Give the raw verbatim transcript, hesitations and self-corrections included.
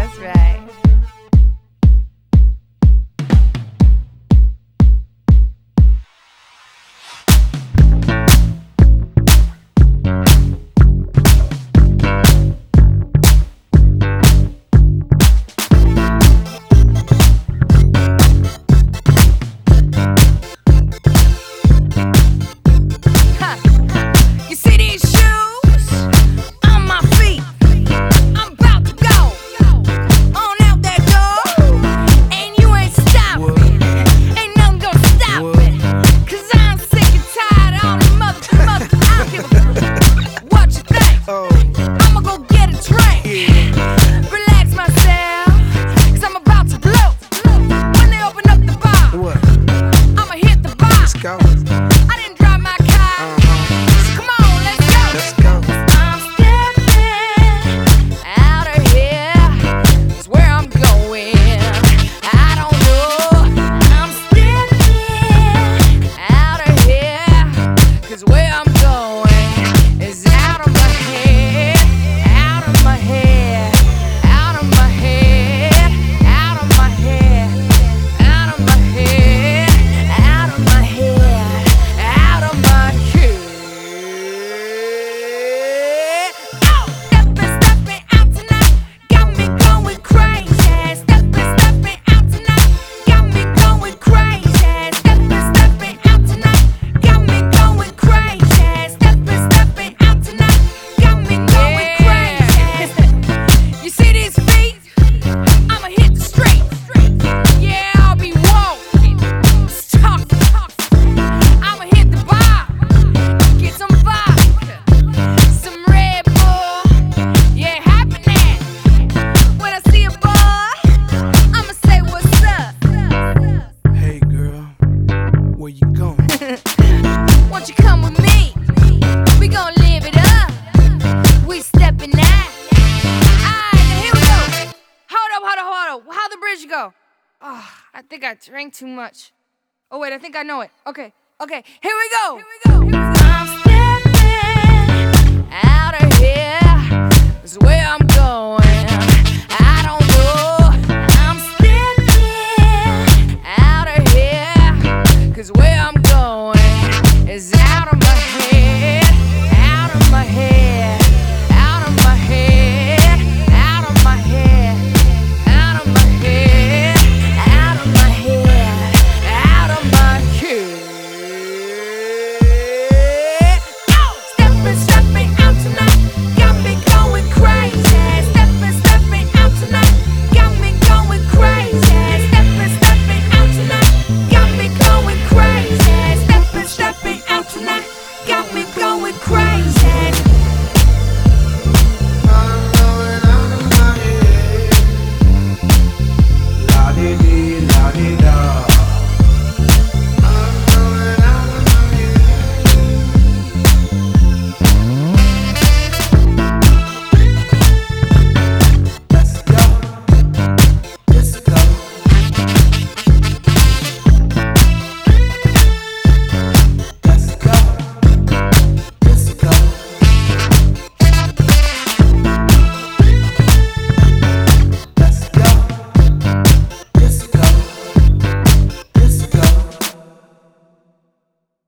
That's right. Won't you come with me? We gon' live it up. We steppin' out. Alright, now here we go. Hold up, hold up, hold up. How'd the bridge go? Oh, I think I drank too much. Oh wait, I think I know it. Okay, okay, here we go. Here we go. Here we go. I'm stepping out of here. That's where I'm going.